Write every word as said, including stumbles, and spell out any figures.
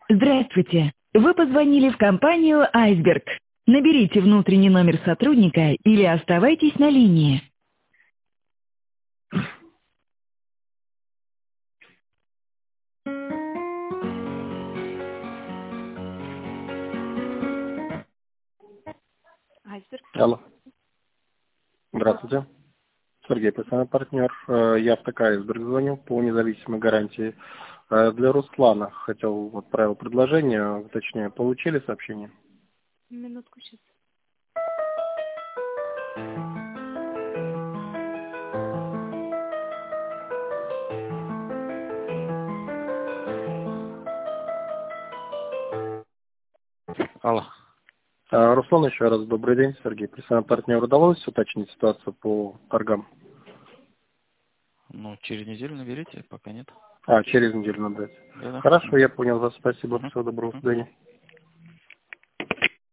Здравствуйте. Вы позвонили в компанию «Айсберг». Наберите внутренний номер сотрудника или оставайтесь на линии. Айсберг. Алло. Здравствуйте. Сергей, постоянный партнер. Э, Я в Айсберг звоню по независимой гарантии. Э, Для Руслана хотел, отправил предложение, точнее, получили сообщение? Минутку сейчас. Алло. Э, Руслан, еще раз добрый день, Сергей. Постоянный партнер, удалось уточнить ситуацию по торгам? Ну, через неделю наберите, пока нет. А, через неделю надо дать. Да-да. Хорошо, я понял вас. Спасибо. Мгм. Всего доброго. До Мгм. свидания.